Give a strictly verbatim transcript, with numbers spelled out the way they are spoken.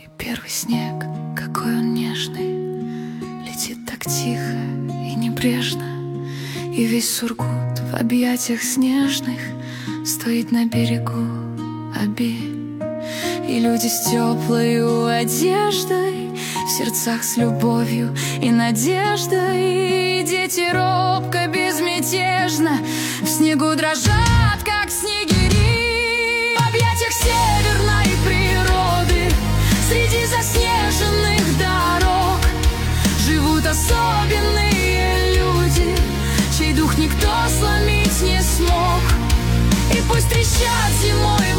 И первый снег, какой он нежный, летит так тихо и небрежно. И весь Сургут в объятиях снежных стоит на берегу Оби. И люди с теплой одеждой, в сердцах с любовью и надеждой. И дети робко, безмятежно в снегу дрожат, как снегири. В объятиях северной природы, среди заснеженных дорог, живут особенные люди, чей дух никто сломить не смог. И пусть трещат зимой